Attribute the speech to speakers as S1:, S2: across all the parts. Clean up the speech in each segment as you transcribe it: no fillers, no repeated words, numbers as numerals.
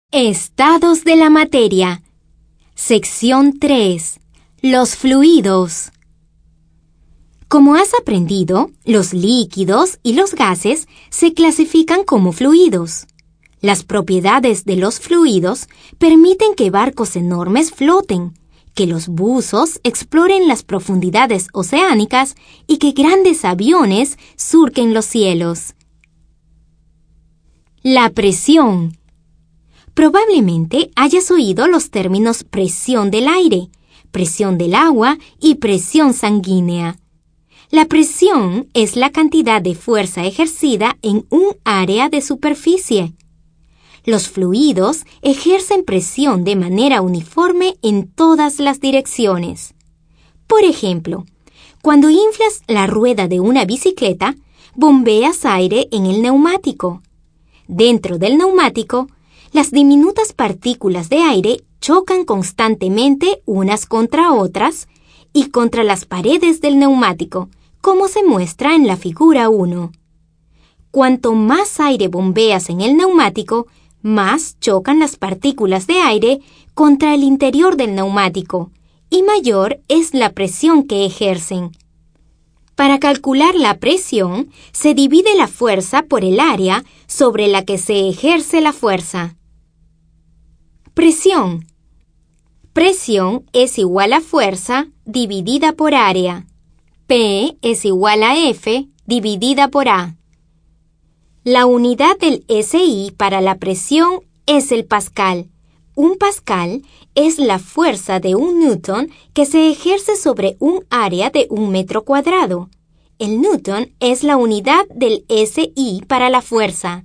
S1: Estados de la materia. Sección 3. Los fluidos. Como has aprendido, los líquidos y los gases se clasifican como fluidos. Las propiedades de los fluidos permiten que barcos enormes floten, que los buzos exploren las profundidades oceánicas y que grandes aviones surquen los cielos. La presión. Probablemente hayas oído los términos presión del aire, presión del agua y presión sanguínea. La presión es la cantidad de fuerza ejercida en un área de superficie. Los fluidos ejercen presión de manera uniforme en todas las direcciones. Por ejemplo, cuando inflas la rueda de una bicicleta, bombeas aire en el neumático. Dentro del neumático, las diminutas partículas de aire chocan constantemente unas contra otras y contra las paredes del neumático, como se muestra en la figura 1. Cuanto más aire bombeas en el neumático, más chocan las partículas de aire contra el interior del neumático y mayor es la presión que ejercen. Para calcular la presión, se divide la fuerza por el área sobre la que se ejerce la fuerza. Presión. Presión es igual a fuerza dividida por área. P es igual a F dividida por A. La unidad del SI para la presión es el pascal. Un pascal es la fuerza de un newton que se ejerce sobre un área de 1 metro cuadrado. El newton es la unidad del SI para la fuerza.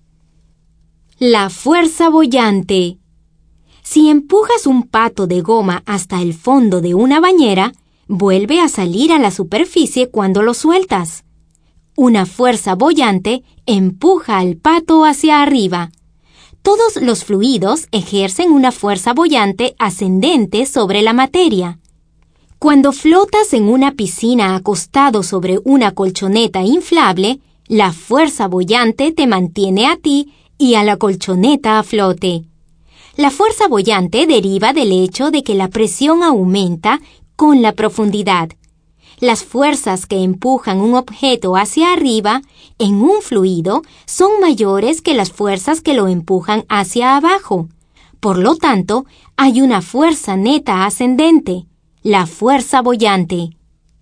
S1: La fuerza boyante. Si empujas un pato de goma hasta el fondo de una bañera, vuelve a salir a la superficie cuando lo sueltas. Una fuerza boyante empuja al pato hacia arriba. Todos los fluidos ejercen una fuerza boyante ascendente sobre la materia. Cuando flotas en una piscina acostado sobre una colchoneta inflable, la fuerza boyante te mantiene a ti y a la colchoneta a flote. La fuerza boyante deriva del hecho de que la presión aumenta con la profundidad. Las fuerzas que empujan un objeto hacia arriba en un fluido son mayores que las fuerzas que lo empujan hacia abajo. Por lo tanto, hay una fuerza neta ascendente, la fuerza boyante.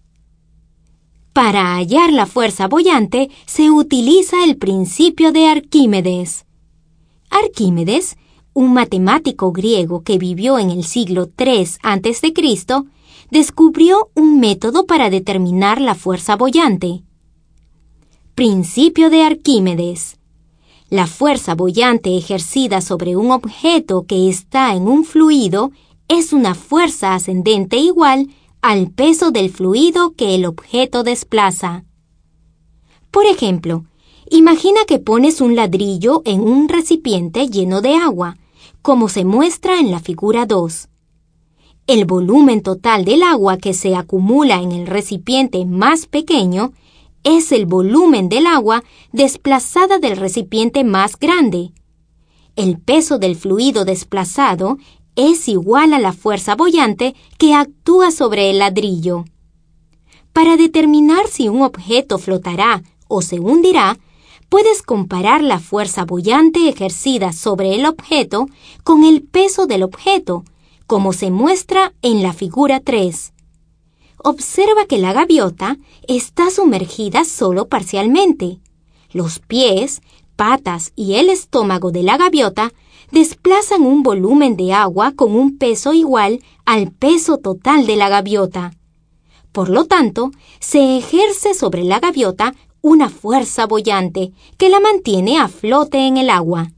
S1: Para hallar la fuerza boyante se utiliza el principio de Arquímedes. Arquímedes, un matemático griego que vivió en el siglo III a.C., descubrió un método para determinar la fuerza boyante. Principio de Arquímedes. La fuerza boyante ejercida sobre un objeto que está en un fluido es una fuerza ascendente igual al peso del fluido que el objeto desplaza. Por ejemplo, imagina que pones un ladrillo en un recipiente lleno de agua, como se muestra en la figura 2. El volumen total del agua que se acumula en el recipiente más pequeño es el volumen del agua desplazada del recipiente más grande. El peso del fluido desplazado es igual a la fuerza boyante que actúa sobre el ladrillo. Para determinar si un objeto flotará o se hundirá, puedes comparar la fuerza boyante ejercida sobre el objeto con el peso del objeto, como se muestra en la figura 3. Observa que la gaviota está sumergida solo parcialmente. Los pies, patas y el estómago de la gaviota desplazan un volumen de agua con un peso igual al peso total de la gaviota. Por lo tanto, se ejerce sobre la gaviota una fuerza boyante que la mantiene a flote en el agua.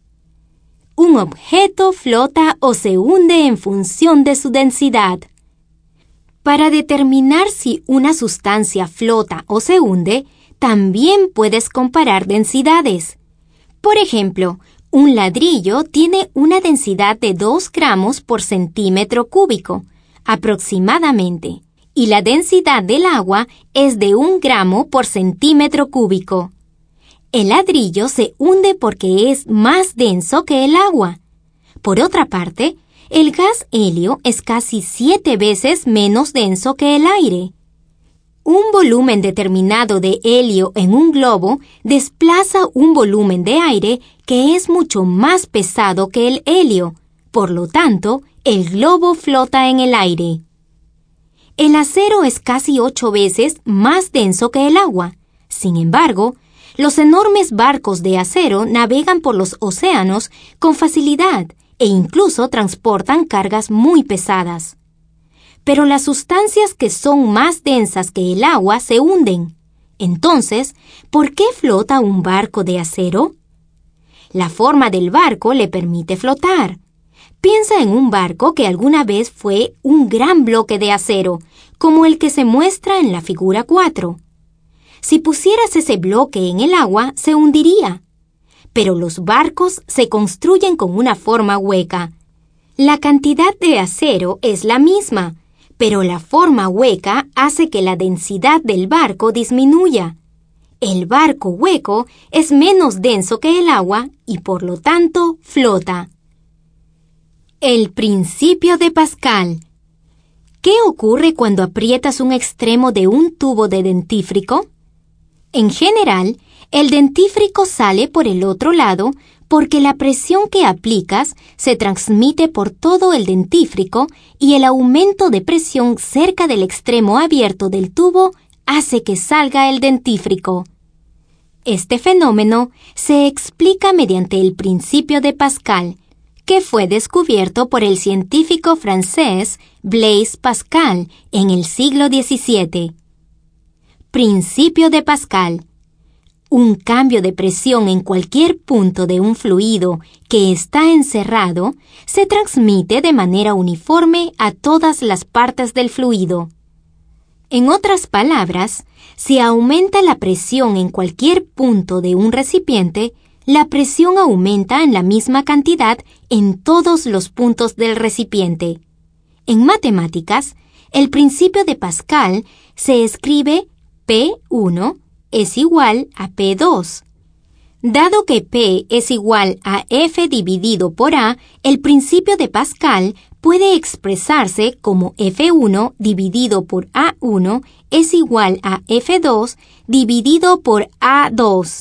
S1: Un objeto flota o se hunde en función de su densidad. Para determinar si una sustancia flota o se hunde, también puedes comparar densidades. Por ejemplo, un ladrillo tiene una densidad de 2 gramos por centímetro cúbico, aproximadamente, y la densidad del agua es de 1 gramo por centímetro cúbico. El ladrillo se hunde porque es más denso que el agua. Por otra parte, el gas helio es casi 7 veces menos denso que el aire. Un volumen determinado de helio en un globo desplaza un volumen de aire que es mucho más pesado que el helio. Por lo tanto, el globo flota en el aire. El acero es casi 8 veces más denso que el agua. Sin embargo, los enormes barcos de acero navegan por los océanos con facilidad e incluso transportan cargas muy pesadas. Pero las sustancias que son más densas que el agua se hunden. Entonces, ¿por qué flota un barco de acero? La forma del barco le permite flotar. Piensa en un barco que alguna vez fue un gran bloque de acero, como el que se muestra en la figura 4. Si pusieras ese bloque en el agua, se hundiría. Pero los barcos se construyen con una forma hueca. La cantidad de acero es la misma, pero la forma hueca hace que la densidad del barco disminuya. El barco hueco es menos denso que el agua y por lo tanto flota. El principio de Pascal. ¿Qué ocurre cuando aprietas un extremo de un tubo de dentífrico? En general, el dentífrico sale por el otro lado porque la presión que aplicas se transmite por todo el dentífrico y el aumento de presión cerca del extremo abierto del tubo hace que salga el dentífrico. Este fenómeno se explica mediante el principio de Pascal, que fue descubierto por el científico francés Blaise Pascal en el siglo XVII. Principio de Pascal. Un cambio de presión en cualquier punto de un fluido que está encerrado se transmite de manera uniforme a todas las partes del fluido. En otras palabras, si aumenta la presión en cualquier punto de un recipiente, la presión aumenta en la misma cantidad en todos los puntos del recipiente. En matemáticas, el principio de Pascal se escribe P1 es igual a P2. Dado que P es igual a F dividido por A, el principio de Pascal puede expresarse como F1 dividido por A1 es igual a F2 dividido por A2.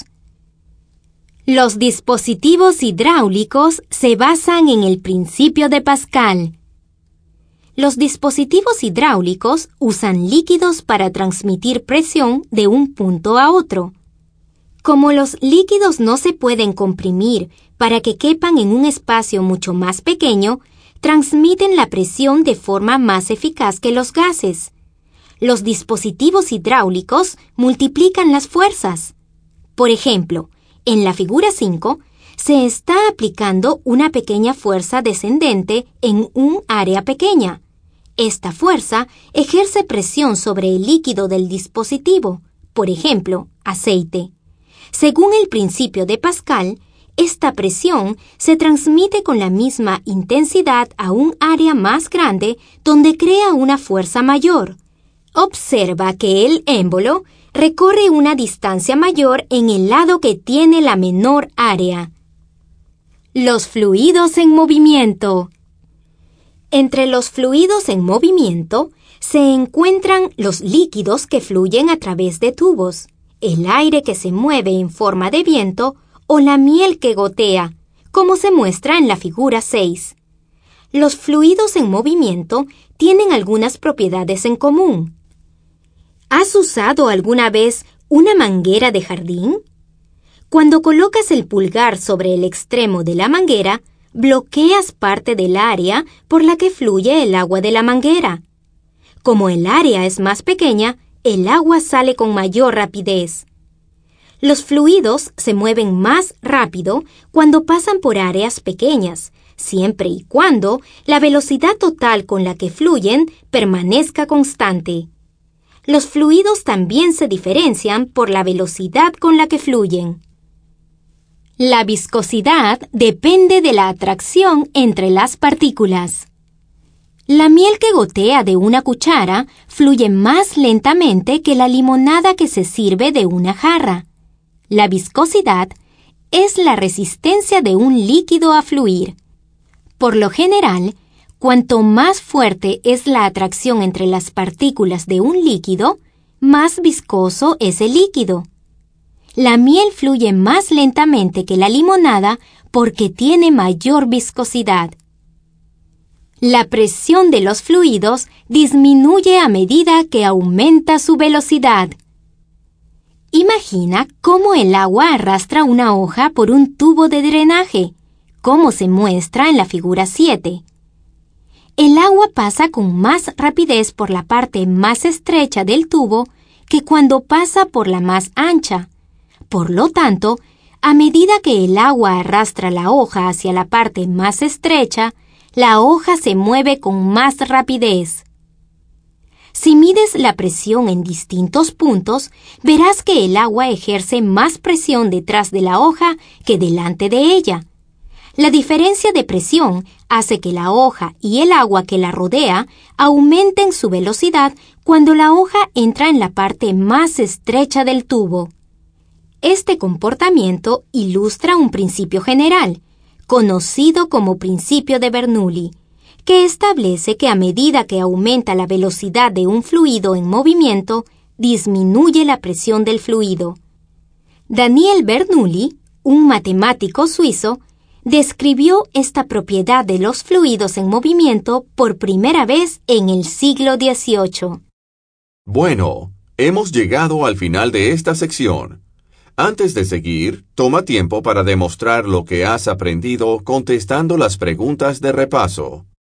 S1: Los dispositivos hidráulicos se basan en el principio de Pascal. Los dispositivos hidráulicos usan líquidos para transmitir presión de un punto a otro. Como los líquidos no se pueden comprimir para que quepan en un espacio mucho más pequeño, transmiten la presión de forma más eficaz que los gases. Los dispositivos hidráulicos multiplican las fuerzas. Por ejemplo, en la figura 5, se está aplicando una pequeña fuerza descendente en un área pequeña. Esta fuerza ejerce presión sobre el líquido del dispositivo, por ejemplo, aceite. Según el principio de Pascal, esta presión se transmite con la misma intensidad a un área más grande donde crea una fuerza mayor. Observa que el émbolo recorre una distancia mayor en el lado que tiene la menor área. Los fluidos en movimiento. Entre los fluidos en movimiento se encuentran los líquidos que fluyen a través de tubos, el aire que se mueve en forma de viento o la miel que gotea, como se muestra en la figura 6. Los fluidos en movimiento tienen algunas propiedades en común. ¿Has usado alguna vez una manguera de jardín? Cuando colocas el pulgar sobre el extremo de la manguera, bloqueas parte del área por la que fluye el agua de la manguera. Como el área es más pequeña, el agua sale con mayor rapidez. Los fluidos se mueven más rápido cuando pasan por áreas pequeñas, siempre y cuando la velocidad total con la que fluyen permanezca constante. Los fluidos también se diferencian por la velocidad con la que fluyen. La viscosidad depende de la atracción entre las partículas. La miel que gotea de una cuchara fluye más lentamente que la limonada que se sirve de una jarra. La viscosidad es la resistencia de un líquido a fluir. Por lo general, cuanto más fuerte es la atracción entre las partículas de un líquido, más viscoso es el líquido. La miel fluye más lentamente que la limonada porque tiene mayor viscosidad. La presión de los fluidos disminuye a medida que aumenta su velocidad. Imagina cómo el agua arrastra una hoja por un tubo de drenaje, como se muestra en la figura 7. El agua pasa con más rapidez por la parte más estrecha del tubo que cuando pasa por la más ancha. Por lo tanto, a medida que el agua arrastra la hoja hacia la parte más estrecha, la hoja se mueve con más rapidez. Si mides la presión en distintos puntos, verás que el agua ejerce más presión detrás de la hoja que delante de ella. La diferencia de presión hace que la hoja y el agua que la rodea aumenten su velocidad cuando la hoja entra en la parte más estrecha del tubo. Este comportamiento ilustra un principio general, conocido como principio de Bernoulli, que establece que a medida que aumenta la velocidad de un fluido en movimiento, disminuye la presión del fluido. Daniel Bernoulli, un matemático suizo, describió esta propiedad de los fluidos en movimiento por primera vez en el siglo XVIII.
S2: Bueno, hemos llegado al final de esta sección. Antes de seguir, toma tiempo para demostrar lo que has aprendido contestando las preguntas de repaso.